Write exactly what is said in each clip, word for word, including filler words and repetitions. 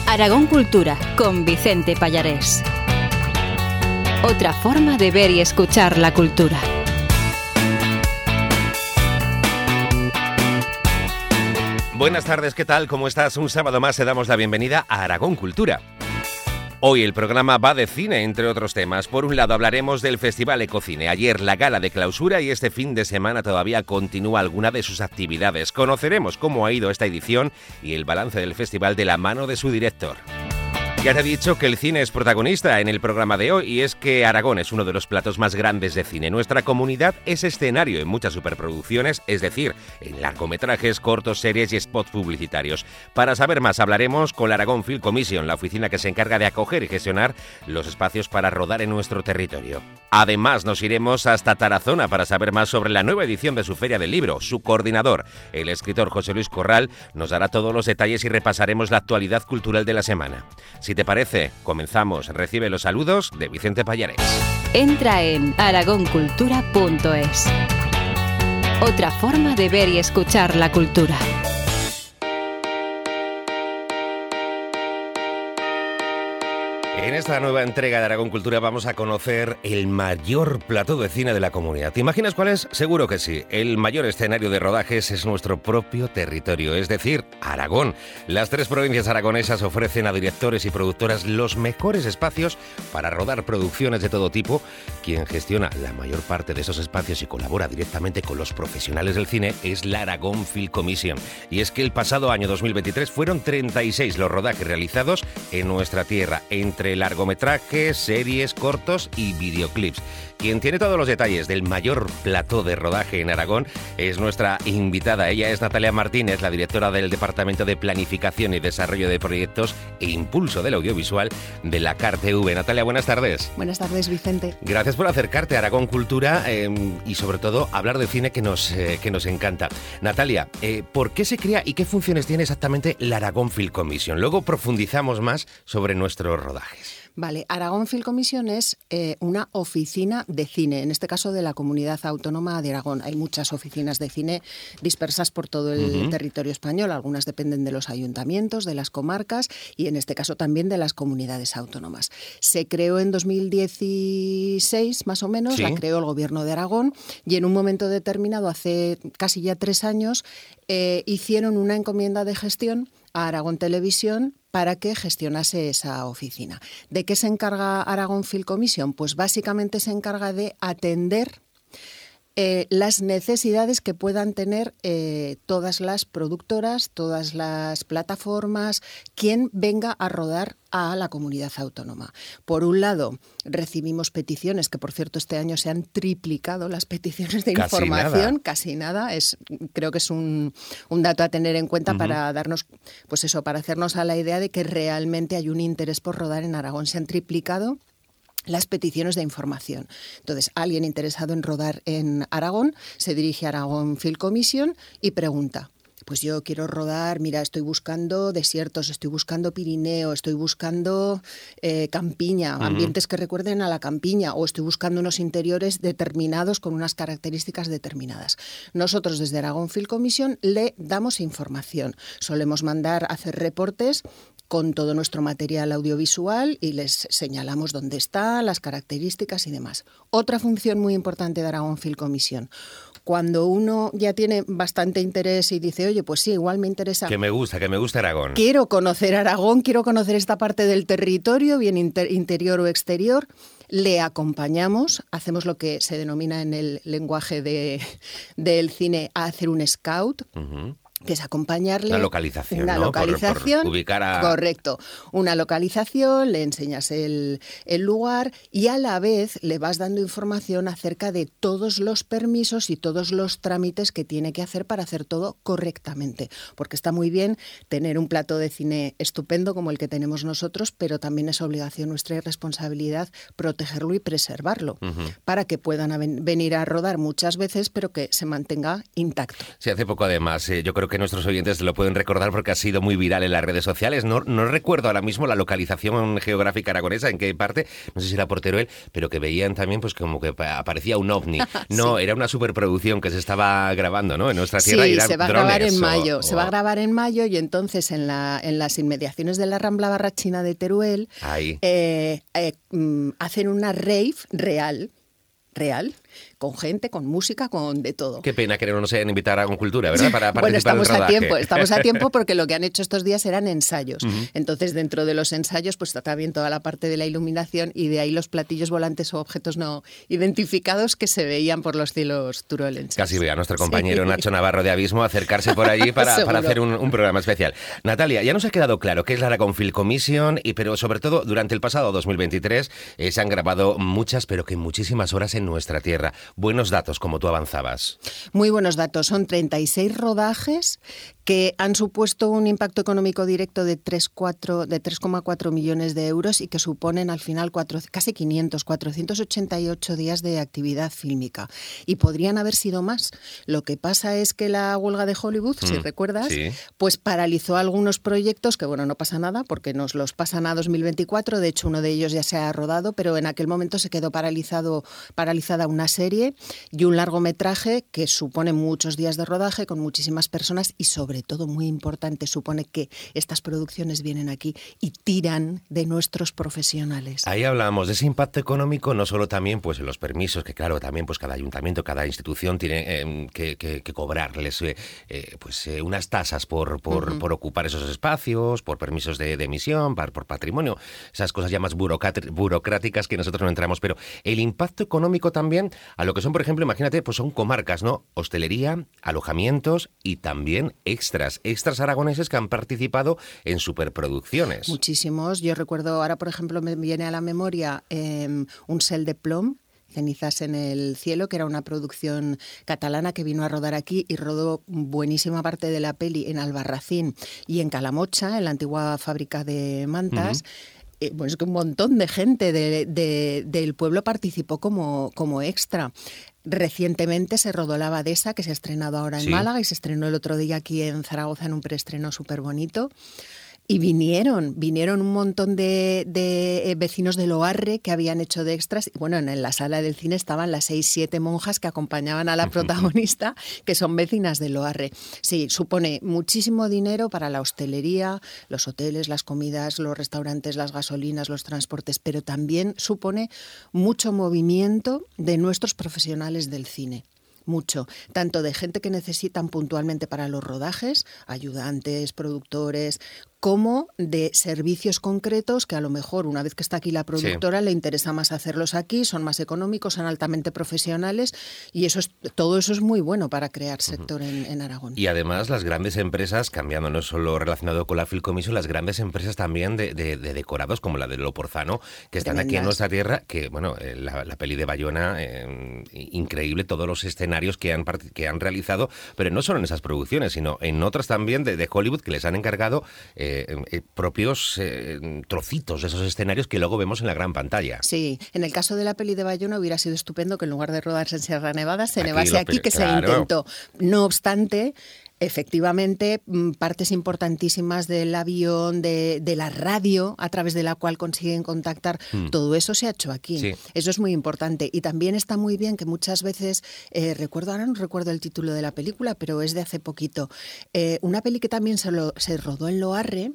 Aragón Cultura, con Vicente Pallarés. Otra forma de ver y escuchar la cultura. Buenas tardes, ¿qué tal? ¿Cómo estás? Un sábado más te damos la bienvenida a Aragón Cultura. Hoy el programa va de cine, entre otros temas. Por un lado hablaremos del Festival Ecocine. Ayer la gala de clausura y este fin de semana todavía continúa alguna de sus actividades. Conoceremos cómo ha ido esta edición y el balance del festival de la mano de su director. Ya te he dicho que el cine es protagonista en el programa de hoy y es que Aragón es uno de los platos más grandes de cine. Nuestra comunidad es escenario en muchas superproducciones, es decir, en largometrajes, cortos, series y spots publicitarios. Para saber más hablaremos con la Aragón Film Commission, la oficina que se encarga de acoger y gestionar los espacios para rodar en nuestro territorio. Además nos iremos hasta Tarazona para saber más sobre la nueva edición de su Feria del Libro. Su coordinador, el escritor José Luis Corral, nos dará todos los detalles y repasaremos la actualidad cultural de la semana. Si te parece, comenzamos. Recibe los saludos de Vicente Pallarés. Entra en aragón cultura punto es. Otra forma de ver y escuchar la cultura. En esta nueva entrega de Aragón Cultura vamos a conocer el mayor plató de cine de la comunidad. ¿Te imaginas cuál es? Seguro que sí. El mayor escenario de rodajes es nuestro propio territorio, es decir, Aragón. Las tres provincias aragonesas ofrecen a directores y productoras los mejores espacios para rodar producciones de todo tipo. Quien gestiona la mayor parte de esos espacios y colabora directamente con los profesionales del cine es la Aragón Film Commission. Y es que el pasado año dos mil veintitrés fueron treinta y seis los rodajes realizados en nuestra tierra, entre largometrajes, series, cortos y videoclips. Quien tiene todos los detalles del mayor plató de rodaje en Aragón es nuestra invitada. Ella es Natalia Martínez, la directora del Departamento de Planificación y Desarrollo de Proyectos e Impulso del Audiovisual de la C A R T V. Natalia, buenas tardes. Buenas tardes, Vicente. Gracias por acercarte a Aragón Cultura eh, y sobre todo hablar de cine que nos, eh, que nos encanta. Natalia, eh, ¿por qué se crea y qué funciones tiene exactamente la Aragón Film Commission? Luego profundizamos más sobre nuestros rodajes. Vale, Aragón Film Commission es eh, una oficina de cine, en este caso de la Comunidad Autónoma de Aragón. Hay muchas oficinas de cine dispersas por todo el uh-huh. territorio español. Algunas dependen de los ayuntamientos, de las comarcas y en este caso también de las comunidades autónomas. Se creó en dos mil dieciséis, más o menos, sí. La creó el Gobierno de Aragón y en un momento determinado, hace casi ya tres años, eh, hicieron una encomienda de gestión a Aragón Televisión para que gestionase esa oficina. ¿De qué se encarga Aragón Film Commission? Pues básicamente se encarga de atender eh, las necesidades que puedan tener eh, todas las productoras, todas las plataformas, quien venga a rodar a la comunidad autónoma. Por un lado, recibimos peticiones, que por cierto este año se han triplicado las peticiones de casi información, nada. casi nada, es, creo que es un, un dato a tener en cuenta uh-huh. para darnos, pues eso, para hacernos a la idea de que realmente hay un interés por rodar en Aragón. Se han triplicado las peticiones de información. Entonces, alguien interesado en rodar en Aragón se dirige a Aragón Film Commission y pregunta: pues yo quiero rodar, mira, estoy buscando desiertos, estoy buscando Pirineo, estoy buscando eh, campiña, uh-huh. ambientes que recuerden a la campiña, o estoy buscando unos interiores determinados con unas características determinadas. Nosotros desde Aragón Film Commission le damos información. Solemos mandar a hacer reportes con todo nuestro material audiovisual y les señalamos dónde está, las características y demás. Otra función muy importante de Aragón Film Commission: cuando uno ya tiene bastante interés y dice, oye, pues sí, igual me interesa. Que me gusta, que me gusta Aragón. Quiero conocer Aragón, quiero conocer esta parte del territorio, bien inter- interior o exterior. Le acompañamos, hacemos lo que se denomina en el lenguaje de, del cine a hacer un scout. Uh-huh. Que es acompañarle. La localización, una ¿no? localización, por, por ubicar a... correcto. Una localización, le enseñas el, el lugar y a la vez le vas dando información acerca de todos los permisos y todos los trámites que tiene que hacer para hacer todo correctamente. Porque está muy bien tener un plato de cine estupendo como el que tenemos nosotros, pero también es obligación nuestra y responsabilidad protegerlo y preservarlo uh-huh. para que puedan ven- venir a rodar muchas veces, pero que se mantenga intacto. Sí, hace poco además, eh, yo creo que nuestros oyentes lo pueden recordar porque ha sido muy viral en las redes sociales. No, no recuerdo ahora mismo la localización geográfica aragonesa, en qué parte, no sé si era por Teruel, pero que veían también pues como que aparecía un ovni. No, sí. Era una superproducción que se estaba grabando, ¿no? En nuestra tierra. Sí, y se va a grabar en mayo. O, se va a grabar en mayo y entonces en, la, en las inmediaciones de la Rambla Barrachina de Teruel eh, eh, hacen una rave real, real, con gente, con música, con de todo. Qué pena que no nos hayan invitado a Aragón Cultura, ¿verdad? Para bueno, estamos a tiempo, estamos a tiempo porque lo que han hecho estos días eran ensayos. Uh-huh. Entonces, dentro de los ensayos, pues está bien toda la parte de la iluminación y de ahí los platillos volantes o objetos no identificados que se veían por los cielos turolenses. Casi ve a nuestro compañero sí. Nacho Navarro de Abismo acercarse por allí para, para hacer un, un programa especial. Natalia, ya nos ha quedado claro qué es la Aragón Film Commission, y, pero sobre todo durante el pasado dos mil veintitrés eh, se han grabado muchas, pero que muchísimas horas en nuestra tierra. Buenos datos, como tú avanzabas. Muy buenos datos. Son treinta y seis rodajes que han supuesto un impacto económico directo de tres coma cuatro millones de euros y que suponen al final cuatro, casi quinientos, cuatrocientos ochenta y ocho días de actividad fílmica. Y podrían haber sido más. Lo que pasa es que la huelga de Hollywood, mm, si recuerdas, sí. pues paralizó algunos proyectos que, bueno, no pasa nada porque nos los pasan a dos mil veinticuatro. De hecho, uno de ellos ya se ha rodado, pero en aquel momento se quedó paralizado, paralizada una serie y un largometraje que supone muchos días de rodaje con muchísimas personas y sobre todo, muy importante, supone que estas producciones vienen aquí y tiran de nuestros profesionales. Ahí hablamos de ese impacto económico, no solo también pues en los permisos, que claro, también pues cada ayuntamiento, cada institución tiene eh, que, que, que cobrarles eh, eh, pues eh, unas tasas por, por, uh-huh. por ocupar esos espacios, por permisos de, de emisión, por, por patrimonio, esas cosas ya más burocráticas que nosotros no entramos, pero el impacto económico también a lo que son, por ejemplo, imagínate, pues son comarcas, ¿no? Hostelería, alojamientos y también extras, extras aragoneses que han participado en superproducciones. Muchísimos. Yo recuerdo, ahora por ejemplo me viene a la memoria eh, un Cel de Plom, Cenizas en el cielo, que era una producción catalana que vino a rodar aquí y rodó buenísima parte de la peli en Albarracín y en Calamocha, en la antigua fábrica de mantas. Uh-huh. Eh, pues que un montón de gente de, de, del pueblo participó como, como extra. Recientemente se rodó La Abadesa, que se ha estrenado ahora en sí. Málaga y se estrenó el otro día aquí en Zaragoza en un preestreno súper bonito. Y vinieron, vinieron un montón de, de vecinos de Loarre que habían hecho de extras. Y bueno, en la sala del cine estaban las seis, siete monjas que acompañaban a la protagonista, que son vecinas de Loarre. Sí, supone muchísimo dinero para la hostelería, los hoteles, las comidas, los restaurantes, las gasolinas, los transportes, pero también supone mucho movimiento de nuestros profesionales del cine. Mucho, tanto de gente que necesitan puntualmente para los rodajes, ayudantes, productores, como de servicios concretos que a lo mejor una vez que está aquí la productora sí. le interesa más hacerlos aquí, son más económicos, son altamente profesionales y eso es, todo eso es muy bueno para crear sector uh-huh. en, en Aragón. Y además las grandes empresas, cambiando no solo relacionado con la Film Commission, las grandes empresas también de, de, de decorados como la de Loporzano, que están Tremendas. Aquí en nuestra tierra, que bueno, la, la peli de Bayona, eh, increíble todos los escenarios que han, que han realizado, pero no solo en esas producciones, sino en otras también de, de Hollywood que les han encargado eh, Eh, eh, propios eh, trocitos de esos escenarios que luego vemos en la gran pantalla. Sí, en el caso de la peli de Bayona hubiera sido estupendo que en lugar de rodarse en Sierra Nevada se aquí nevase aquí, que claro. se intentó. No obstante, efectivamente, partes importantísimas del avión, de, de la radio, a través de la cual consiguen contactar, mm. todo eso se ha hecho aquí. Sí. Eso es muy importante. Y también está muy bien que muchas veces, eh, recuerdo, ahora no recuerdo el título de la película, pero es de hace poquito, eh, una peli que también se, lo, se rodó en Loarre,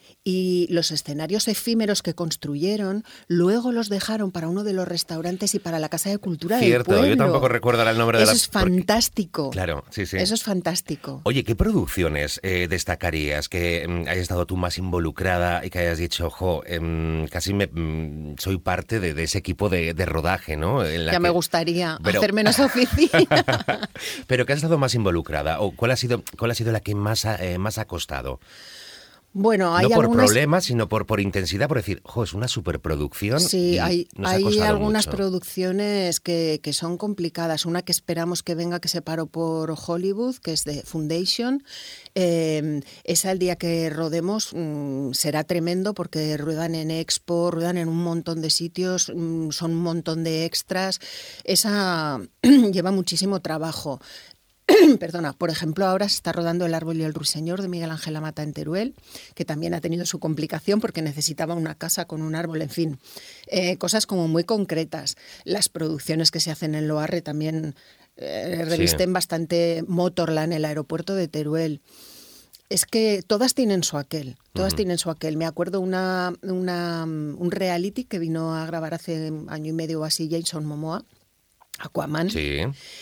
y los escenarios efímeros que construyeron luego los dejaron para uno de los restaurantes y para la Casa de Cultura Cierto, del pueblo. Yo tampoco recuerdo el nombre de Eso la... es fantástico. Porque... Claro, sí, sí. Eso es fantástico. Oye, ¿qué producciones eh, destacarías que eh, hayas estado tú más involucrada y que hayas dicho, ojo, eh, casi me, mm, soy parte de, de ese equipo de, de rodaje, ¿no? En la ya que... me gustaría Pero... hacer menos oficina. Pero ¿qué has estado más involucrada? ¿O cuál ha sido, cuál ha sido la que más ha, eh, más ha costado? Bueno, hay no por algunas... problemas, sino por, por intensidad, por decir, jo, es una superproducción. Sí, hay, hay algunas mucho. producciones que, que son complicadas. Una que esperamos que venga, que se paró por Hollywood, que es de Foundation. Eh, esa el día que rodemos mmm, será tremendo porque ruedan en Expo, ruedan en un montón de sitios, mmm, son un montón de extras. Esa lleva muchísimo trabajo. Perdona, por ejemplo, ahora se está rodando El árbol y el ruiseñor de Miguel Ángel Amata en Teruel, que también ha tenido su complicación porque necesitaba una casa con un árbol, en fin, eh, cosas como muy concretas. Las producciones que se hacen en Loarre también eh, revisten sí. bastante mótorla en el aeropuerto de Teruel. Es que todas tienen su aquel, todas uh-huh. tienen su aquel. Me acuerdo una, una, un reality que vino a grabar hace año y medio o así Jason Momoa, Aquaman. Sí.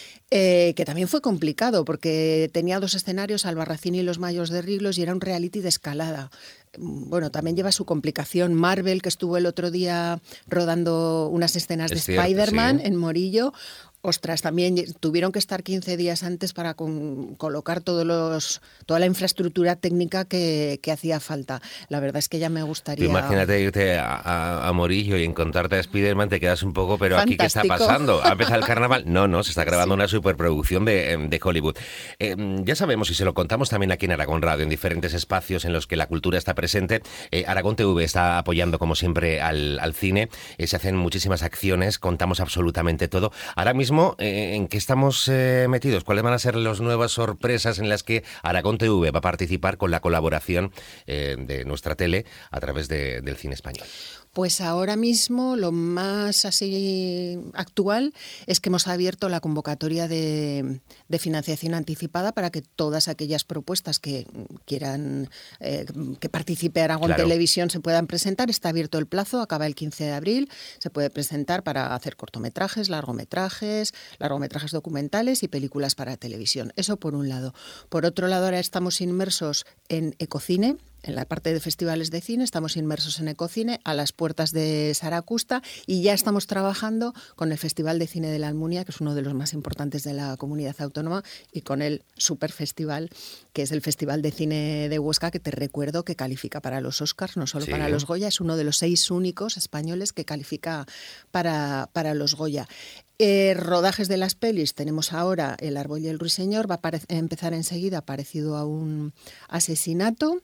Eh, que también fue complicado porque tenía dos escenarios, Albarracín y Los Mayos de Riglos, y era un reality de escalada. Bueno, también lleva su complicación. Marvel, que estuvo el otro día rodando unas escenas es de cierto, Spider-Man sí. en Morillo. Ostras, también tuvieron que estar quince días antes para con, colocar todos los, toda la infraestructura técnica que, que hacía falta. La verdad es que ya me gustaría... Imagínate irte a, a, a Morillo y encontrarte a Spider-Man, te quedas un poco, pero fantástico. ¿Aquí qué está pasando? ¿Ha empezado el carnaval? No, no, se está grabando sí. una superproducción de, de Hollywood. Eh, ya sabemos, y se lo contamos también aquí en Aragón Radio, en diferentes espacios en los que la cultura está presente. Eh, Aragón T V está apoyando, como siempre, al, al cine. Eh, se hacen muchísimas acciones, contamos absolutamente todo. Ahora mismo, ¿en qué estamos eh, metidos? ¿Cuáles van a ser las nuevas sorpresas en las que Aragón T V va a participar con la colaboración eh, de nuestra tele a través de, del cine español? Pues ahora mismo lo más así actual es que hemos abierto la convocatoria de, de financiación anticipada para que todas aquellas propuestas que quieran eh, que participe Aragón claro. Televisión se puedan presentar. Está abierto el plazo, acaba el quince de abril. Se puede presentar para hacer cortometrajes, largometrajes, largometrajes documentales y películas para televisión. Eso por un lado. Por otro lado, ahora estamos inmersos en Ecocine. En la parte de festivales de cine estamos inmersos en Ecocine, a las puertas de Saracusta, y ya estamos trabajando con el Festival de Cine de la Almunia, que es uno de los más importantes de la comunidad autónoma, y con el Superfestival, que es el Festival de Cine de Huesca, que te recuerdo que califica para los Oscars, no solo sí. para los Goya, es uno de los seis únicos españoles que califica para, para los Goya. Eh, rodajes de las pelis, tenemos ahora El árbol y el ruiseñor, va a pare- empezar enseguida, parecido a un asesinato.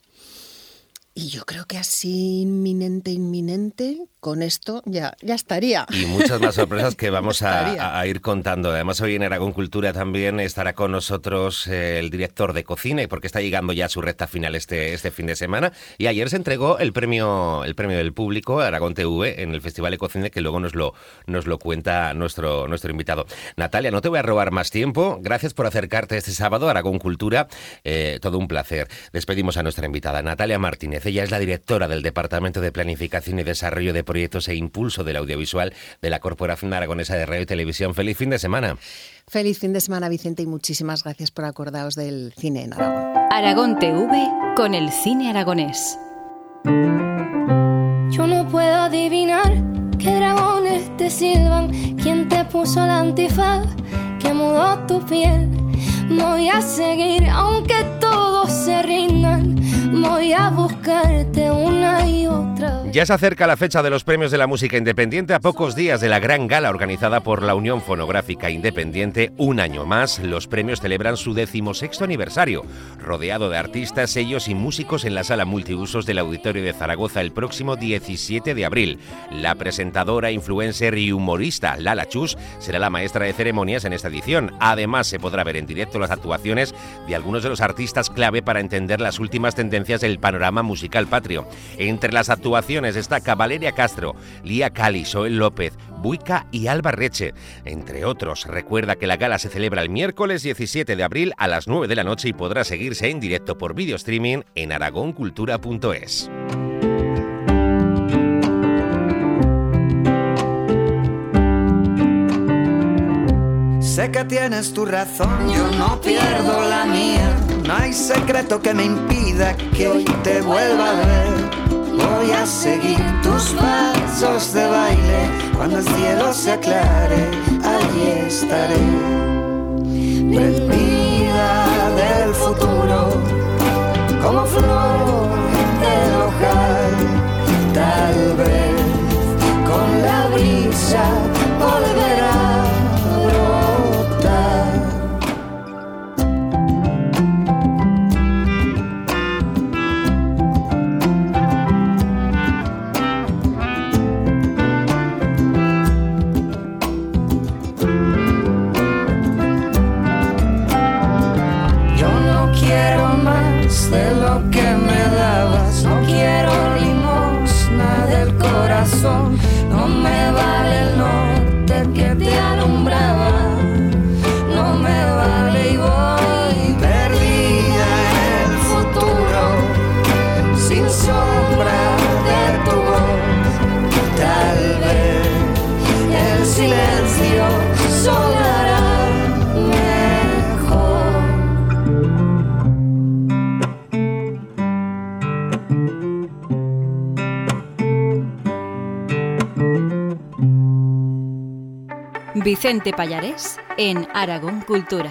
Y yo creo que así inminente, inminente, con esto ya, ya estaría. Y muchas más sorpresas que vamos a, a ir contando. Además, hoy en Aragón Cultura también estará con nosotros eh, el director de Ecocine, porque está llegando ya a su recta final este, este fin de semana. Y ayer se entregó el premio, el premio del público, Aragón T V, en el Festival Ecocine, que luego nos lo, nos lo cuenta nuestro, nuestro invitado. Natalia, no te voy a robar más tiempo. Gracias por acercarte este sábado a Aragón Cultura. Eh, todo un placer. Despedimos a nuestra invitada, Natalia Martínez. Ella es la directora del Departamento de Planificación y Desarrollo de Proyectos e Impulso del Audiovisual de la Corporación Aragonesa de Radio y Televisión. ¡Feliz fin de semana! Feliz fin de semana, Vicente, y muchísimas gracias por acordaros del cine en Aragón. Aragón T V con el cine aragonés. Yo no puedo adivinar qué dragones te silban, quién te puso la antifaz, que mudó tu piel. Voy a seguir aunque todos se rindan, voy a buscarte una y otra vez. Ya se acerca la fecha de los premios de la música independiente, a pocos días de la gran gala organizada por la Unión Fonográfica Independiente. Un año más, los premios celebran su decimosexto aniversario, rodeado de artistas, sellos y músicos en la sala multiusos del Auditorio de Zaragoza el próximo diecisiete de abril. La presentadora, influencer y humorista Lala Chus será la maestra de ceremonias en esta edición. Además, se podrá ver en directo las actuaciones de algunos de los artistas clave para entender las últimas tendencias del panorama musical patrio. Entre las actuaciones destaca Valeria Castro, Lía Cali, Joel López, Buica y Alba Reche, entre otros. Recuerda que la gala se celebra el miércoles diecisiete de abril a las nueve de la noche y podrá seguirse en directo por video streaming en aragón cultura punto es. Sé que tienes tu razón, yo no pierdo la mía. No hay secreto que me impida que hoy te vuelva a ver. Voy a seguir tus pasos de baile. Cuando el cielo se aclare, allí estaré. Prendida del futuro, como flor del ojal. Tal vez con la brisa volverá. Vicente Pallarés en Aragón Cultura.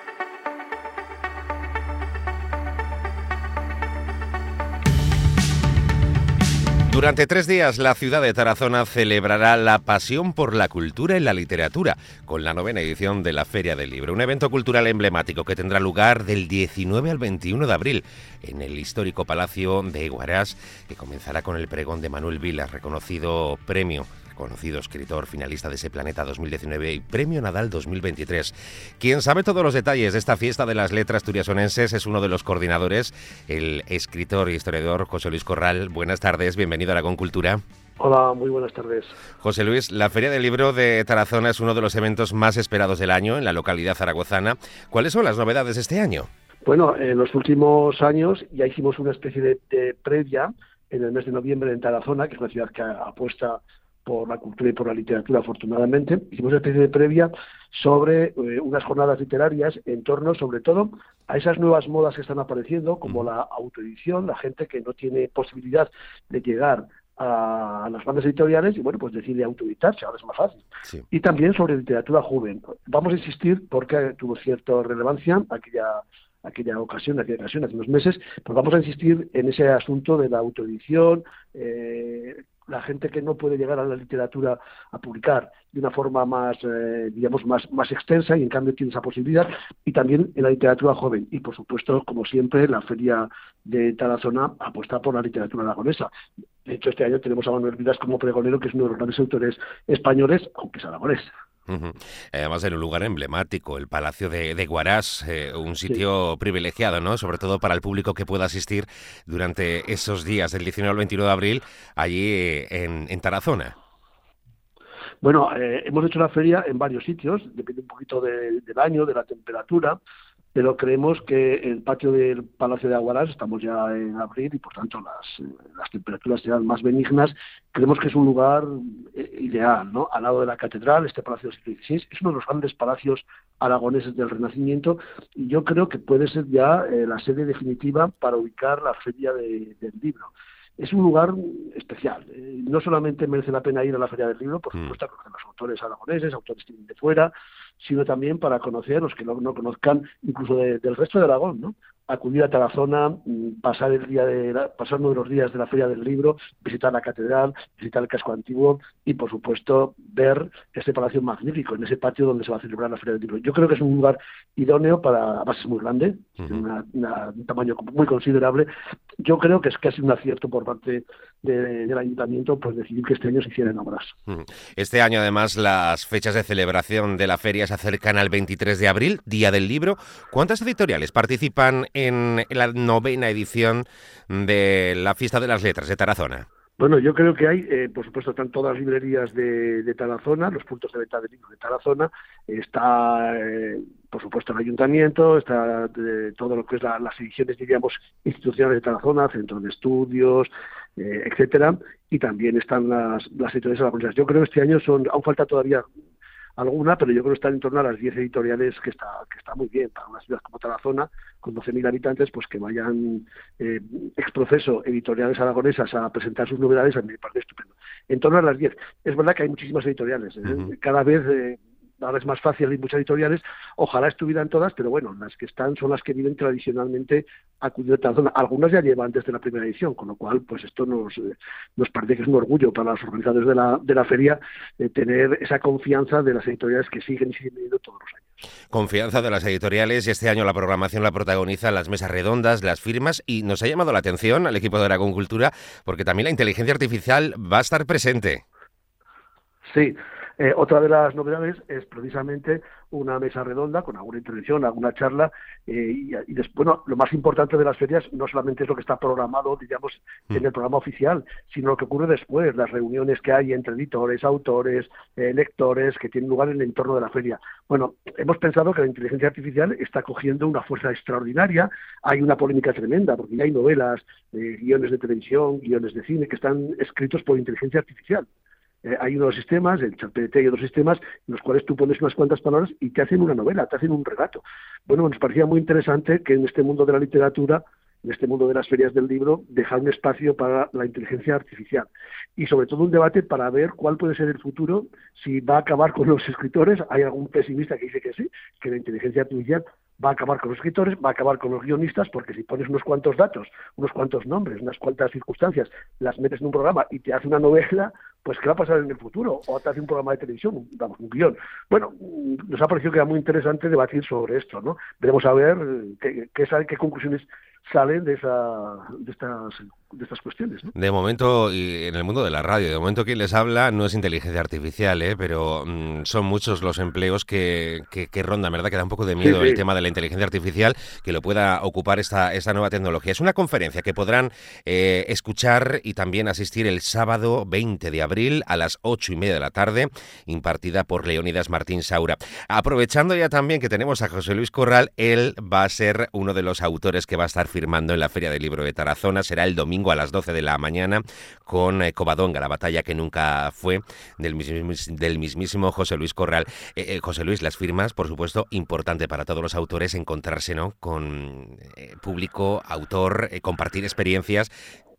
Durante tres días, la ciudad de Tarazona celebrará la pasión por la cultura y la literatura, con la novena edición de la Feria del Libro, un evento cultural emblemático que tendrá lugar del diecinueve al veintiuno de abril en el histórico Palacio de Huaraz, que comenzará con el pregón de Manuel Vilas, reconocido premio conocido escritor finalista de Ese Planeta dos mil diecinueve y Premio Nadal dos mil veintitrés. Quien sabe todos los detalles de esta fiesta de las letras turiasonenses es uno de los coordinadores, el escritor y historiador José Luis Corral. Buenas tardes, bienvenido a Aragón Cultura. Hola, muy buenas tardes. José Luis, la Feria del Libro de Tarazona es uno de los eventos más esperados del año en la localidad zaragozana. ¿Cuáles son las novedades de este año? Bueno, en los últimos años ya hicimos una especie de, de previa en el mes de noviembre en Tarazona, que es una ciudad que apuesta por la cultura y por la literatura, afortunadamente. Hicimos una especie de previa sobre eh, unas jornadas literarias en torno, sobre todo, a esas nuevas modas que están apareciendo, como la autoedición, la gente que no tiene posibilidad de llegar a las bandas editoriales y, bueno, pues decide autoeditarse, ahora es más fácil. Sí. Y también sobre literatura joven. Vamos a insistir, porque tuvo cierta relevancia aquella aquella ocasión, aquella ocasión, hace unos meses, pues vamos a insistir en ese asunto de la autoedición, eh, la gente que no puede llegar a la literatura a publicar de una forma más, eh, digamos, más, más extensa y en cambio tiene esa posibilidad, y también en la literatura joven. Y, por supuesto, como siempre, la Feria de Tarazona apuesta por la literatura aragonesa. De hecho, este año tenemos a Manuel Vilas como pregonero, que es uno de los grandes autores españoles, aunque es aragonés. Uh-huh. Además, en un lugar emblemático, el Palacio de, de Huaraz, eh, un sitio sí. privilegiado, ¿no? Sobre todo para el público que pueda asistir durante esos días, del diecinueve al veintiuno de abril, allí eh, en, en Tarazona. Bueno, eh, hemos hecho la feria en varios sitios, depende un poquito de, del año, de la temperatura, pero creemos que el patio del Palacio de Huaraz, estamos ya en abril y por tanto las, las temperaturas serán más benignas, creemos que es un lugar ideal, ¿no? Al lado de la catedral, este palacio del siglo dieciséis, es uno de los grandes palacios aragoneses del Renacimiento y yo creo que puede ser ya eh, la sede definitiva para ubicar la Feria de, del Libro. Es un lugar especial. Eh, no solamente merece la pena ir a la Feria del Libro, por supuesto, a conocer los autores aragoneses, autores que vienen de fuera, sino también para conocer, los que no, no conozcan, incluso de, del resto de Aragón, ¿no? Acudir a Tarazona, pasar el día de la, pasar uno de los días de la Feria del Libro, visitar la catedral, visitar el casco antiguo y, por supuesto, ver este palacio magnífico en ese patio donde se va a celebrar la Feria del Libro. Yo creo que es un lugar idóneo para, además es muy grande, uh-huh. tiene una, una, un tamaño muy considerable. Yo creo que es casi un acierto por parte de, del Ayuntamiento pues decidir que este año se hiciera en obras. Uh-huh. Este año, además, las fechas de celebración de la feria se acercan al veintitrés de abril, Día del Libro. ¿Cuántas editoriales participan en la novena edición de la Fiesta de las Letras de Tarazona? Bueno, yo creo que hay, eh, por supuesto, están todas las librerías de, de Tarazona, los puntos de venta de libros de Tarazona, está, eh, por supuesto, el Ayuntamiento, está de, todo lo que es la, las ediciones, diríamos, institucionales de Tarazona, centros de estudios, eh, etcétera, y también están las, las editoriales aragonesas. Yo creo que este año son, aún falta todavía alguna, pero yo creo que están en torno a las diez editoriales, que está que está muy bien para una ciudad como Tarazona, con doce mil habitantes, pues que vayan eh, ex proceso editoriales aragonesas a presentar sus novedades, a mí me parece estupendo. En torno a las diez. Es verdad que hay muchísimas editoriales, ¿eh? Uh-huh. Cada vez... Eh, ahora es más fácil, hay muchas editoriales, ojalá estuvieran todas, pero bueno, las que están son las que viven tradicionalmente acudiendo a Tarazona. Algunas ya llevan desde la primera edición, con lo cual, pues esto nos, eh, nos parece que es un orgullo para los organizadores de la, de la feria eh, tener esa confianza de las editoriales que siguen y siguen viniendo todos los años. Confianza de las editoriales, y este año la programación la protagonizan las mesas redondas, las firmas, y nos ha llamado la atención al equipo de Aragón Cultura, porque también la inteligencia artificial va a estar presente. Sí. Eh, otra de las novedades es precisamente una mesa redonda con alguna intervención, alguna charla, eh, y, y después, bueno, lo más importante de las ferias no solamente es lo que está programado, digamos, mm. en el programa oficial, sino lo que ocurre después, las reuniones que hay entre editores, autores, eh, lectores, que tienen lugar en el entorno de la feria. Bueno, hemos pensado que la inteligencia artificial está cogiendo una fuerza extraordinaria, hay una polémica tremenda, porque ya hay novelas, eh, guiones de televisión, guiones de cine, que están escritos por inteligencia artificial. Eh, hay unos sistemas, el ChatGPT y otros sistemas, en los cuales tú pones unas cuantas palabras y te hacen una novela, te hacen un relato. Bueno, nos parecía muy interesante que en este mundo de la literatura en este mundo de las ferias del libro, dejar un espacio para la inteligencia artificial y sobre todo un debate para ver cuál puede ser el futuro, si va a acabar con los escritores. Hay algún pesimista que dice que sí, que la inteligencia artificial va a acabar con los escritores, va a acabar con los guionistas, porque si pones unos cuantos datos, unos cuantos nombres, unas cuantas circunstancias, las metes en un programa y te hace una novela, pues ¿qué va a pasar en el futuro? O te hace un programa de televisión, vamos, un guión. Bueno, nos ha parecido que era muy interesante debatir sobre esto, ¿no? Veremos a ver qué, qué, qué conclusiones salen de, esa, de, estas, de estas cuestiones, ¿no? De momento, y en el mundo de la radio, de momento quien les habla no es inteligencia artificial, ¿eh? Pero mmm, son muchos los empleos que, que, que rondan, ¿verdad? Que da un poco de miedo sí, sí. el tema de la inteligencia artificial, que lo pueda ocupar esta, esta nueva tecnología. Es una conferencia que podrán eh, escuchar y también asistir el sábado veinte de abril a las ocho y media de la tarde, impartida por Leónidas Martín Saura. Aprovechando ya también que tenemos a José Luis Corral, él va a ser uno de los autores que va a estar firmando en la Feria del Libro de Tarazona. Será el domingo a las doce de la mañana con eh, Covadonga, la batalla que nunca fue, del, mismis, del mismísimo José Luis Corral. Eh, eh, José Luis, las firmas, por supuesto, importante para todos los autores encontrarse, ¿no?, con eh, público, autor, eh, compartir experiencias.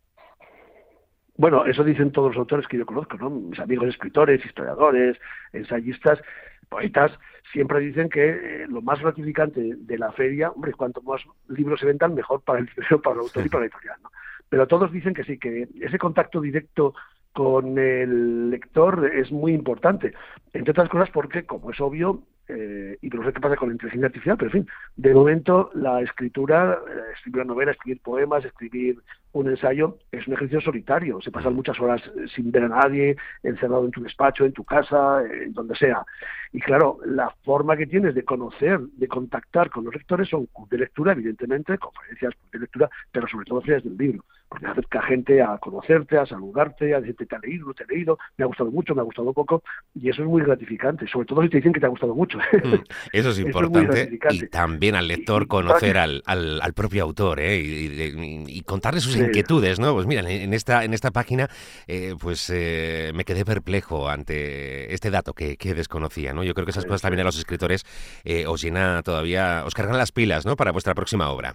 Bueno, eso dicen todos los autores que yo conozco, ¿no? Mis amigos escritores, historiadores, ensayistas, poetas, siempre dicen que eh, lo más gratificante de la feria, hombre, cuanto más libros se vendan, mejor para el libro, para el autor y para la editorial, ¿no? Pero todos dicen que sí, que ese contacto directo con el lector es muy importante, entre otras cosas porque, como es obvio, eh, y no sé qué pasa con la inteligencia artificial, pero en fin, de momento la escritura, eh, escribir una novela, escribir poemas, escribir un ensayo, es un ejercicio solitario, se pasan muchas horas sin ver a nadie, encerrado en tu despacho, en tu casa, en donde sea. Y claro, la forma que tienes de conocer, de contactar con los lectores son clubs de lectura, evidentemente, conferencias de lectura, pero sobre todo ferias del libro, porque acerca gente a conocerte, a saludarte, a decirte te ha leído, te he leído, me ha gustado mucho, me ha gustado poco, y eso es muy gratificante, sobre todo si te dicen que te ha gustado mucho. Mm, eso es importante, eso es y también al lector y, conocer y, al, al, al propio autor, ¿eh? y, y, y contarle sus sí. inquietudes, ¿no? Pues mira, en esta en esta página eh, pues eh, me quedé perplejo ante este dato que, que desconocía, ¿no? Yo creo que esas sí, cosas sí. también a los escritores eh, os llena todavía, os cargan las pilas, ¿no?, para vuestra próxima obra.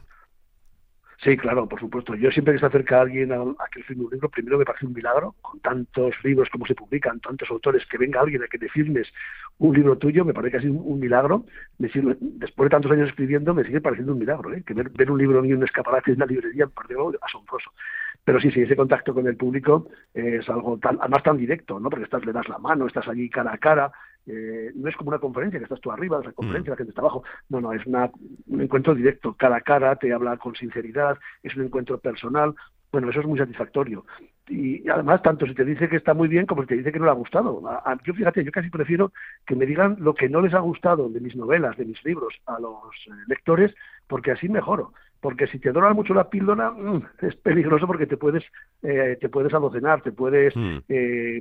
Sí, claro, por supuesto. Yo siempre que se acerca a alguien a, a que firme un libro, primero me parece un milagro, con tantos libros como se publican, tantos autores, que venga alguien a que te firmes un libro tuyo, me parece casi un, un milagro. Me sigue, después de tantos años escribiendo, me sigue pareciendo un milagro, ¿eh? Que ver, ver un libro mío en un escaparate en una librería me parece algo asombroso. Pero sí, sí, ese contacto con el público eh, es algo tan, además tan directo, ¿no? Porque estás, le das la mano, estás allí cara a cara. Eh, no es como una conferencia, que estás tú arriba de la conferencia, mm. la gente está abajo. No, no, es una, un encuentro directo, cara a cara, te habla con sinceridad, es un encuentro personal. Bueno, eso es muy satisfactorio. Y además, tanto si te dice que está muy bien como si te dice que no le ha gustado. A, a, yo, fíjate, yo casi prefiero que me digan lo que no les ha gustado de mis novelas, de mis libros, a los eh, lectores, porque así mejoro. Porque si te doran mucho la píldora, mmm, es peligroso porque te puedes eh, te puedes adocenar, te puedes mm. eh,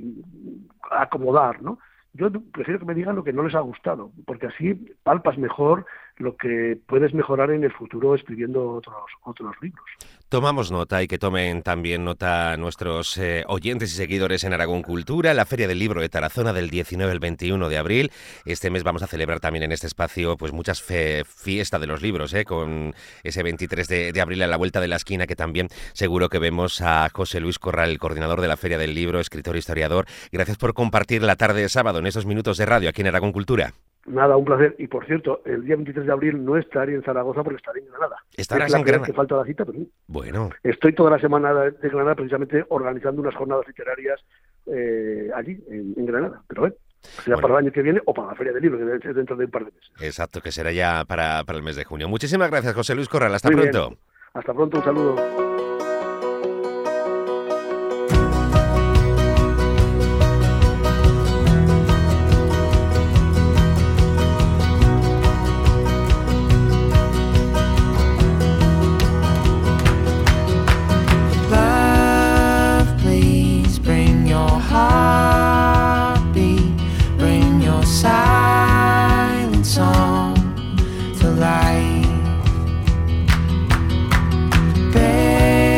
acomodar, ¿no? Yo prefiero que me digan lo que no les ha gustado, porque así palpas mejor lo que puedes mejorar en el futuro escribiendo otros otros libros. Tomamos nota y que tomen también nota nuestros eh, oyentes y seguidores en Aragón Cultura, la Feria del Libro de Tarazona del diecinueve al veintiuno de abril. Este mes vamos a celebrar también en este espacio pues muchas fe, fiesta de los libros, eh, con ese veintitrés de abril a la vuelta de la esquina, que también seguro que vemos a José Luis Corral, el coordinador de la Feria del Libro, escritor e historiador. Gracias por compartir la tarde de sábado en esos minutos de radio aquí en Aragón Cultura. Nada, un placer. Y por cierto, el día veintitrés de abril no estaré en Zaragoza porque estaré en Granada. ¿Estarás en Granada? Que falta la cita, pero sí. Bueno. Estoy toda la semana de Granada precisamente organizando unas jornadas literarias eh, allí, en, en Granada. Pero bueno, será bueno. para el año que viene o para la Feria del Libro, que es dentro de un par de meses. Exacto, que será ya para, para el mes de junio. Muchísimas gracias, José Luis Corral. Hasta Muy pronto. Bien. Hasta pronto, un saludo. Babe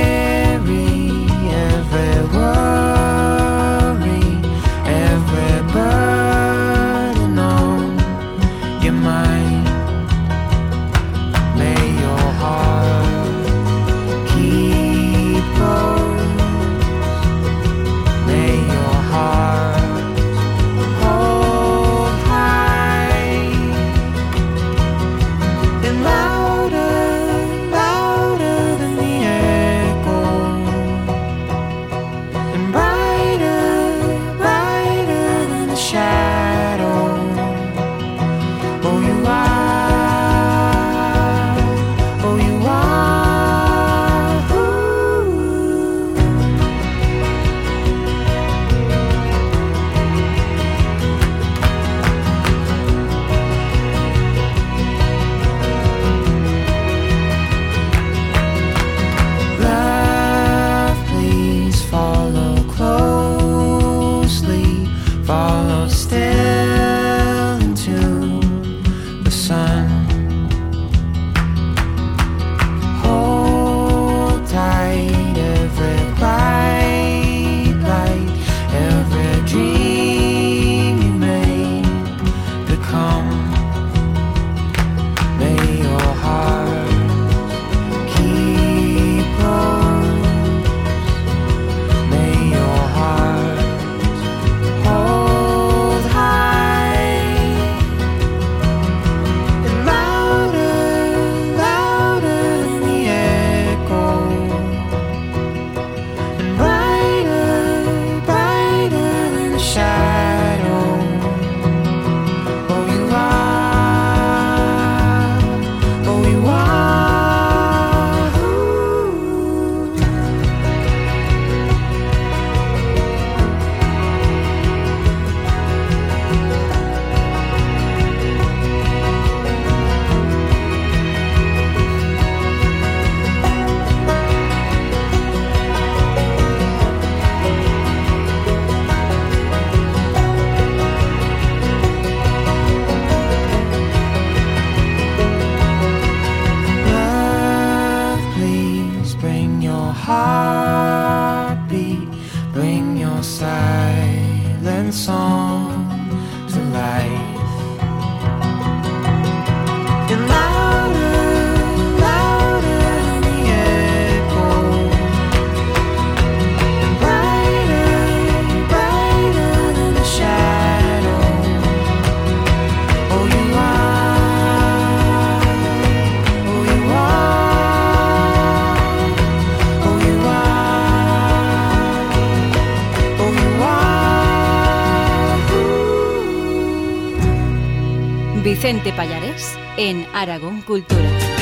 Vicente Pallarés en Aragón Cultura.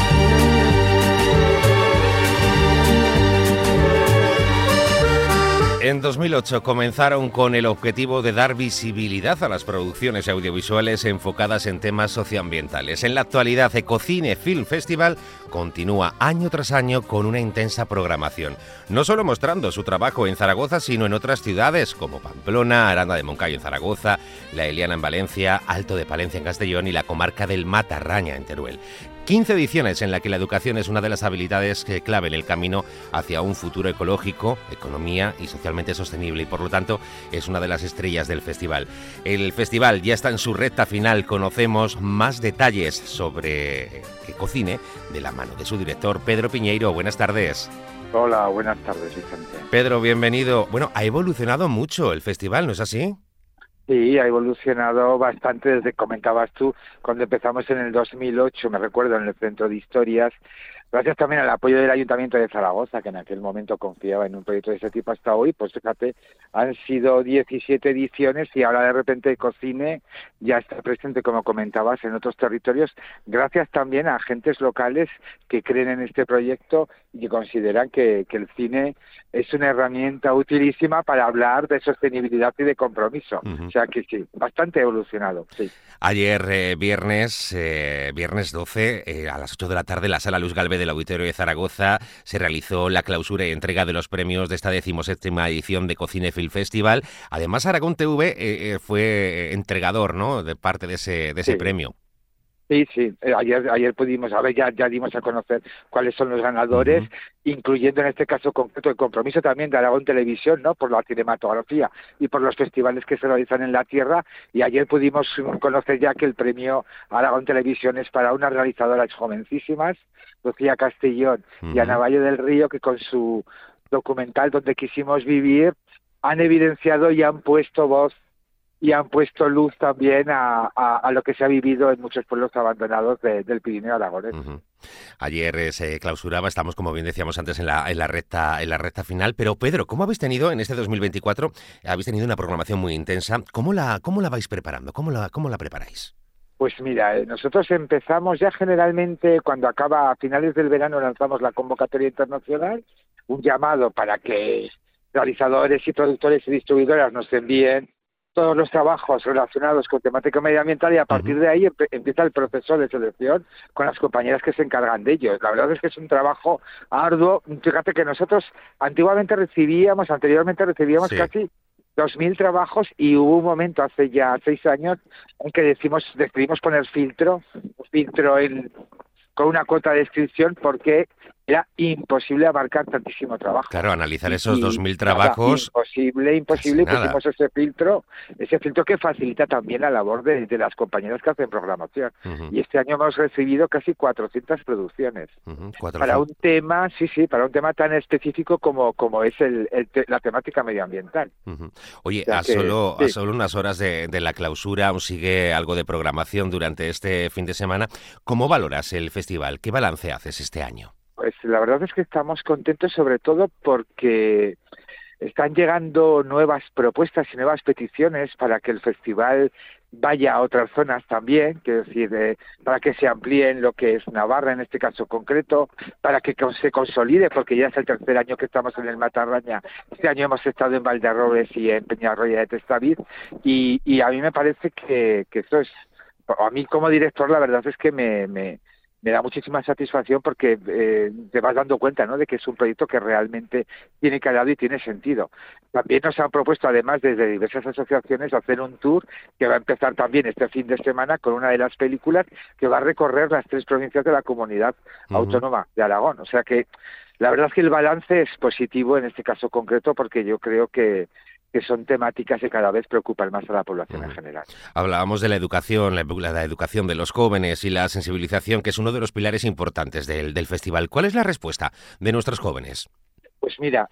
En dos mil ocho comenzaron con el objetivo de dar visibilidad a las producciones audiovisuales enfocadas en temas socioambientales. En la actualidad, Ecocine Film Festival continúa año tras año con una intensa programación, no solo mostrando su trabajo en Zaragoza, sino en otras ciudades como Pamplona, Aranda de Moncayo en Zaragoza, La Eliana en Valencia, Alto de Palencia en Castellón y la comarca del Matarraña en Teruel. quince ediciones en la que la educación es una de las habilidades que clave en el camino hacia un futuro ecológico, economía y socialmente sostenible, y por lo tanto es una de las estrellas del festival. El festival ya está en su recta final. Conocemos más detalles sobre Ecocine de la mano de su director Pedro Piñeiro. Buenas tardes. Hola, buenas tardes, Vicente. Pedro, bienvenido. Bueno, ha evolucionado mucho el festival, ¿no es así? Sí, ha evolucionado bastante desde, comentabas tú, cuando empezamos en el dos mil ocho, me recuerdo, en el Centro de Historias, gracias también al apoyo del Ayuntamiento de Zaragoza, que en aquel momento confiaba en un proyecto de ese tipo hasta hoy. Pues fíjate, han sido diecisiete ediciones y ahora de repente Ecocine ya está presente, como comentabas, en otros territorios, gracias también a agentes locales que creen en este proyecto y que consideran que, que el cine es una herramienta utilísima para hablar de sostenibilidad y de compromiso. Uh-huh. O sea que sí, bastante evolucionado, sí. Ayer, eh, viernes, eh, viernes doce, eh, a las ocho de la tarde, en la Sala Luis Galvez del Auditorio de Zaragoza se realizó la clausura y entrega de los premios de esta decimoséptima edición de Ecocine Film Festival. Además, Aragón T V eh, fue entregador, ¿no?, de parte de ese, de ese sí. premio. Sí, sí. Ayer, ayer pudimos, a ver, ya, ya dimos a conocer cuáles son los ganadores, uh-huh. incluyendo en este caso concreto el compromiso también de Aragón Televisión, ¿no?, por la cinematografía y por los festivales que se realizan en la tierra. Y ayer pudimos conocer ya que el premio Aragón Televisión es para unas realizadoras jovencísimas, Lucía Castellón uh-huh. y Ana Valle del Río, que con su documental Donde quisimos vivir han evidenciado y han puesto voz y han puesto luz también a, a, a lo que se ha vivido en muchos pueblos abandonados de, del Pirineo aragonés. Uh-huh. Ayer eh, se clausuraba, estamos, como bien decíamos antes, en la, en la recta en la recta final. Pero Pedro, ¿cómo habéis tenido en este dos mil veinticuatro? Habéis tenido una programación muy intensa. ¿Cómo la cómo la vais preparando? ¿Cómo la cómo la preparáis? Pues mira, nosotros empezamos ya generalmente cuando acaba a finales del verano, lanzamos la convocatoria internacional, un llamado para que realizadores y productores y distribuidoras nos envíen todos los trabajos relacionados con temática medioambiental, y a partir de ahí empe- empieza el proceso de selección con las compañeras que se encargan de ello. La verdad es que es un trabajo arduo. Fíjate que nosotros antiguamente recibíamos, anteriormente recibíamos sí. casi dos mil trabajos, y hubo un momento hace ya seis años en que decimos, decidimos poner filtro, filtro en, con una cuota de inscripción, porque era imposible abarcar tantísimo trabajo. Claro, analizar esos dos mil trabajos... Nada, imposible, imposible, y pusimos ese filtro, ese filtro que facilita también la labor de, de las compañeras que hacen programación. Uh-huh. Y este año hemos recibido casi cuatrocientas producciones. Uh-huh. cuatrocientas. Para un tema, sí, sí, para un tema tan específico como, como es el, el te, la temática medioambiental. Uh-huh. Oye, o sea a, que, solo, sí. a solo unas horas de, de la clausura, aún sigue algo de programación durante este fin de semana. ¿Cómo valoras el festival? ¿Qué balance haces este año? Pues la verdad es que estamos contentos, sobre todo porque están llegando nuevas propuestas y nuevas peticiones para que el festival vaya a otras zonas también, quiero decir, eh, para que se amplíen lo que es Navarra en este caso concreto, para que se consolide, porque ya es el tercer año que estamos en el Matarraña. Este año hemos estado en Valderrobes y en Peñarroya de Testavid, y, y a mí me parece que, que eso es, a mí como director la verdad es que me... me me da muchísima satisfacción, porque eh, te vas dando cuenta, ¿no?, de que es un proyecto que realmente tiene calado y tiene sentido. También nos han propuesto, además, desde diversas asociaciones, hacer un tour que va a empezar también este fin de semana con una de las películas que va a recorrer las tres provincias de la comunidad uh-huh. autónoma de Aragón. O sea que la verdad es que el balance es positivo en este caso concreto, porque yo creo que que son temáticas que cada vez preocupan más a la población uh-huh. en general. Hablábamos de la educación, la, la educación de los jóvenes y la sensibilización, que es uno de los pilares importantes del, del festival. ¿Cuál es la respuesta de nuestros jóvenes? Pues mira,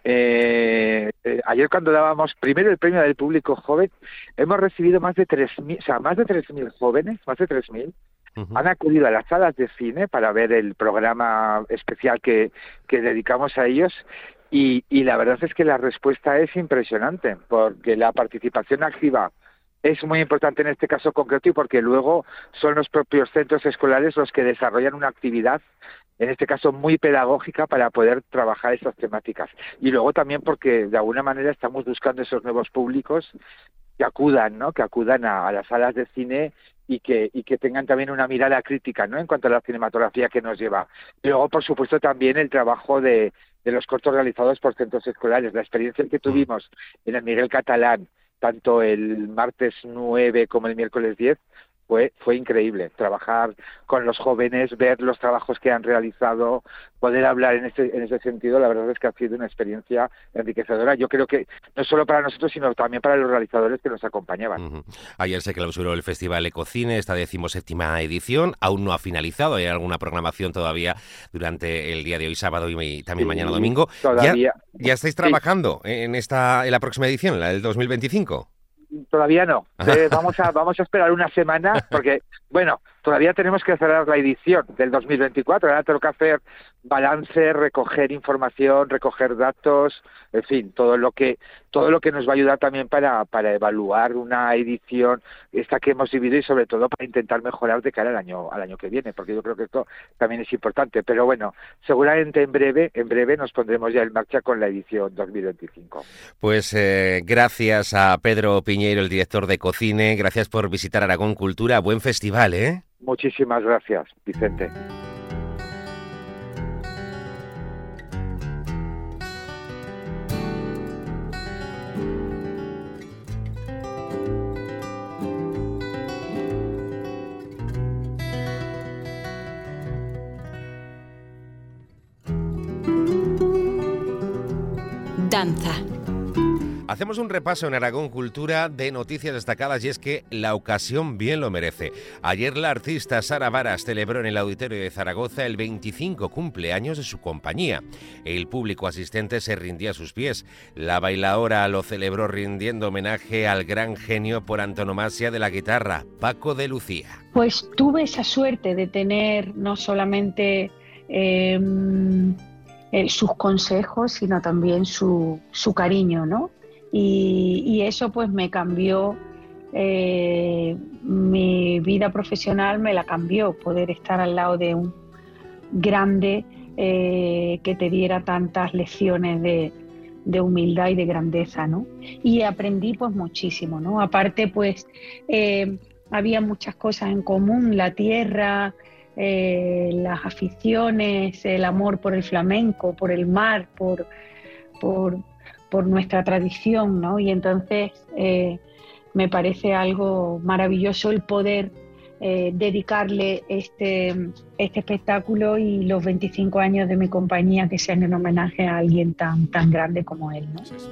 eh, eh, ayer cuando dábamos primero el premio del público joven, hemos recibido más de tres mil, o sea, más de tres mil jóvenes, más de tres mil, uh-huh. han acudido a las salas de cine para ver el programa especial que, que dedicamos a ellos. Y, y la verdad es que la respuesta es impresionante, porque la participación activa es muy importante en este caso concreto y porque luego son los propios centros escolares los que desarrollan una actividad, en este caso muy pedagógica, para poder trabajar esas temáticas. Y luego también porque de alguna manera estamos buscando esos nuevos públicos que acudan, ¿no? Que acudan a, a las salas de cine y que y que tengan también una mirada crítica, ¿no? En cuanto a la cinematografía que nos lleva. Y luego, por supuesto, también el trabajo de, de los cortos realizados por centros escolares. La experiencia que tuvimos en el Miguel Catalán, tanto el martes nueve como el miércoles diez, fue fue increíble. Trabajar con los jóvenes, ver los trabajos que han realizado, poder hablar en ese en ese sentido, la verdad es que ha sido una experiencia enriquecedora. Yo creo que no solo para nosotros, sino también para los realizadores que nos acompañaban. Uh-huh. Ayer se clausuró el Festival Ecocine, esta decimoséptima edición, aún no ha finalizado, hay alguna programación todavía durante el día de hoy, sábado y también sí, mañana domingo. Todavía. ¿Ya, ya estáis trabajando sí. en esta en la próxima edición, la del dos mil veinticinco? Todavía no. Eh, vamos a vamos a esperar una semana porque, bueno, todavía tenemos que cerrar la edición del dos mil veinticuatro. Ahora tengo que hacer balance, recoger información, recoger datos, en fin, todo lo que todo lo que nos va a ayudar también para para evaluar una edición esta que hemos vivido y sobre todo para intentar mejorar de cara al año al año que viene, porque yo creo que esto también es importante. Pero bueno, seguramente en breve en breve nos pondremos ya en marcha con la edición dos mil veinticinco. Pues eh, gracias a Pedro Piñeiro, el director de Ecocine, gracias por visitar Aragón Cultura. Buen festival, ¿eh? Muchísimas gracias, Vicente. Danza. Hacemos un repaso en Aragón Cultura de noticias destacadas y es que la ocasión bien lo merece. Ayer la artista Sara Varas celebró en el Auditorio de Zaragoza el veinticinco cumpleaños de su compañía. El público asistente se rindía a sus pies. La bailaora lo celebró rindiendo homenaje al gran genio por antonomasia de la guitarra, Paco de Lucía. Pues tuve esa suerte de tener no solamente eh, eh, sus consejos, sino también su, su cariño, ¿no? Y, y eso pues me cambió, eh, mi vida profesional me la cambió, poder estar al lado de un grande eh, que te diera tantas lecciones de, de humildad y de grandeza, ¿no? Y aprendí pues muchísimo, ¿no? Aparte pues eh, había muchas cosas en común, la tierra, eh, las aficiones, el amor por el flamenco, por el mar, por... por por nuestra tradición, ¿no? Y entonces eh, me parece algo maravilloso el poder eh, dedicarle este, este espectáculo y los veinticinco años de mi compañía que sean en homenaje a alguien tan, tan grande como él, ¿no? Sí, sí.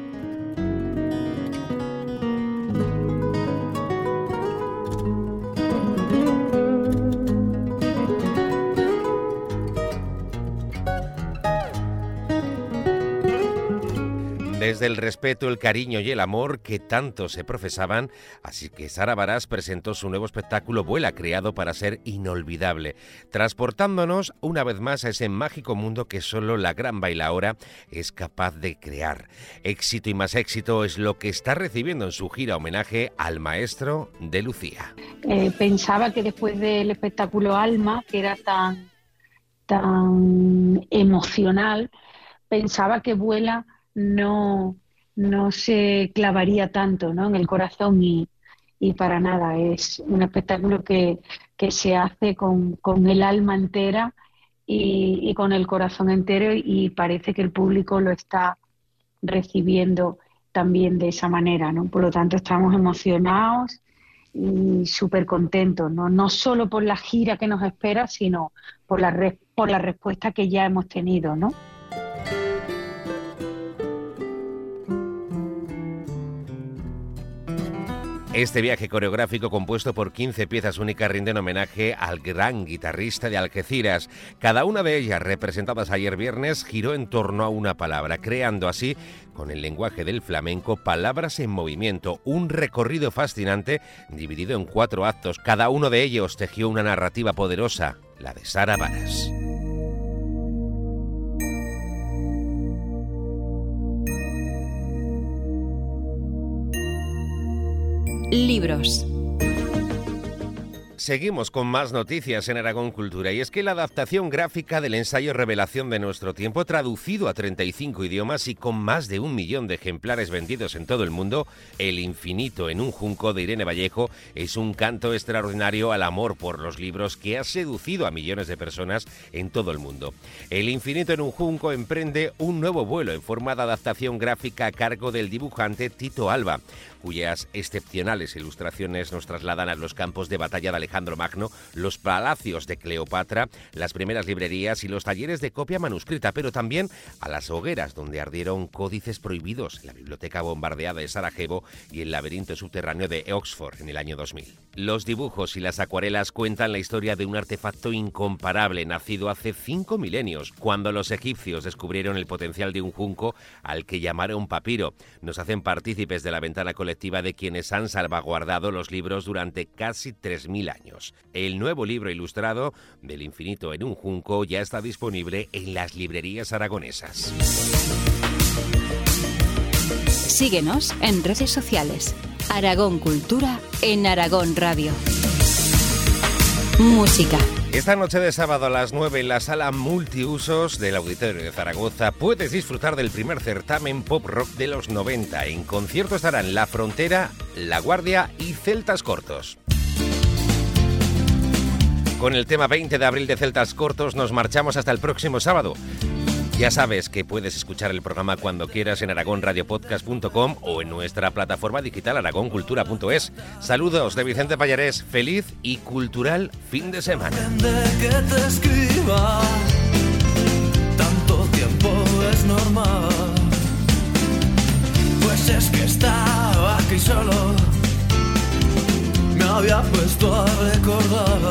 Desde el respeto, el cariño y el amor que tanto se profesaban, así que Sara Varas presentó su nuevo espectáculo Vuela, creado para ser inolvidable, transportándonos una vez más a ese mágico mundo que solo la gran bailaora es capaz de crear. Éxito y más éxito es lo que está recibiendo en su gira homenaje al maestro de Lucía. Eh, pensaba que después del espectáculo Alma, que era tan, tan emocional, pensaba que Vuela no, no se clavaría tanto, ¿no?, en el corazón y, y para nada. Es un espectáculo que, que se hace con, con el alma entera y, y con el corazón entero y parece que el público lo está recibiendo también de esa manera, ¿no? Por lo tanto, estamos emocionados y súper contentos, ¿no? No solo por la gira que nos espera, sino por la, re- por la respuesta que ya hemos tenido, ¿no? Este viaje coreográfico compuesto por quince piezas únicas rinde en homenaje al gran guitarrista de Algeciras. Cada una de ellas, representadas ayer viernes, giró en torno a una palabra, creando así, con el lenguaje del flamenco, palabras en movimiento, un recorrido fascinante dividido en cuatro actos. Cada uno de ellos tejió una narrativa poderosa, la de Sara Varas. Libros. Seguimos con más noticias en Aragón Cultura, y es que la adaptación gráfica del ensayo Revelación de nuestro tiempo, traducido a treinta y cinco idiomas y con más de un millón de ejemplares vendidos en todo el mundo, El infinito en un junco, de Irene Vallejo, es un canto extraordinario al amor por los libros que ha seducido a millones de personas en todo el mundo. El infinito en un junco emprende un nuevo vuelo en forma de adaptación gráfica a cargo del dibujante Tito Alba, cuyas excepcionales ilustraciones nos trasladan a los campos de batalla de Alejandro Magno, los palacios de Cleopatra, las primeras librerías y los talleres de copia manuscrita, pero también a las hogueras donde ardieron códices prohibidos, la biblioteca bombardeada de Sarajevo y el laberinto subterráneo de Oxford en el año dos mil. Los dibujos y las acuarelas cuentan la historia de un artefacto incomparable nacido hace cinco milenios, cuando los egipcios descubrieron el potencial de un junco al que llamaron papiro. Nos hacen partícipes de la ventana colectiva de quienes han salvaguardado los libros durante casi tres mil años. El nuevo libro ilustrado del infinito en un junco ya está disponible en las librerías aragonesas. Síguenos en redes sociales. Aragón Cultura en Aragón Radio. Música. Esta noche de sábado a las nueve en la sala multiusos del Auditorio de Zaragoza puedes disfrutar del primer certamen pop rock de los noventa. En concierto estarán La Frontera, La Guardia y Celtas Cortos. Con el tema veinte de abril de Celtas Cortos nos marchamos hasta el próximo sábado. Ya sabes que puedes escuchar el programa cuando quieras en aragón radio podcast punto com o en nuestra plataforma digital aragón cultura punto es. Saludos de Vicente Pallarés, feliz y cultural fin de semana. Que te escriba, tanto tiempo es normal, pues es que estaba aquí solo, me había puesto a recordar,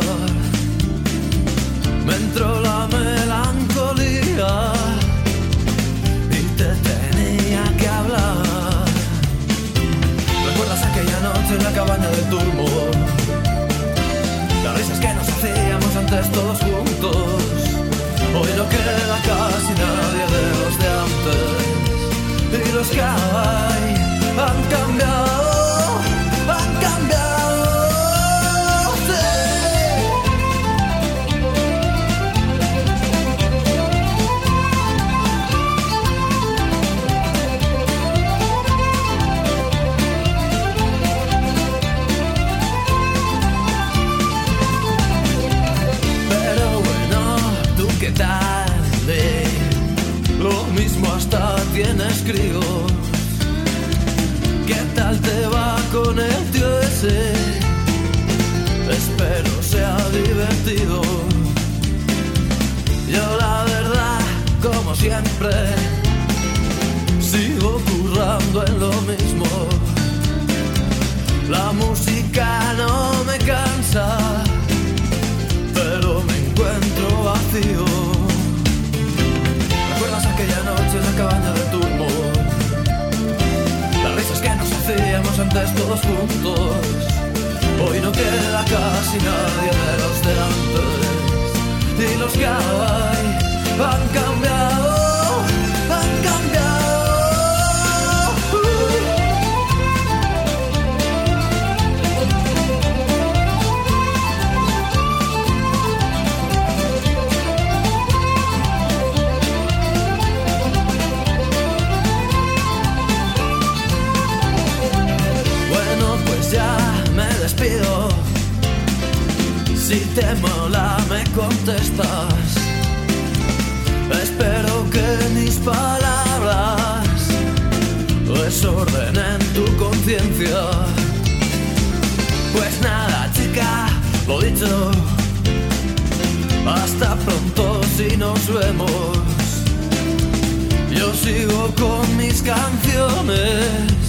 me entró la melancolía y te tenía que hablar. ¿Recuerdas aquella noche en la cabaña del Turmo? Las risas que nos hacíamos antes todos juntos. Hoy no queda casi nadie de los de antes, y los que hay han cambiado, han cambiado. ¿Qué tal? Eh, lo mismo hasta tienes críos. ¿Qué tal te va con el tío ese? Espero sea divertido. Yo la verdad, como siempre, sigo currando en lo mismo. La música no me cansa, pero me encuentro vacío. ¿Recuerdas aquella noche en la cabaña del Turmo? Las risas que nos hacíamos antes todos juntos. Hoy no queda casi nadie de los de antes, y los que hay han cambiado, han cambiado. Despido. Si te mola me contestas. Espero que mis palabras desordenen tu conciencia. Pues nada, chica, lo dicho, hasta pronto si nos vemos. Yo sigo con mis canciones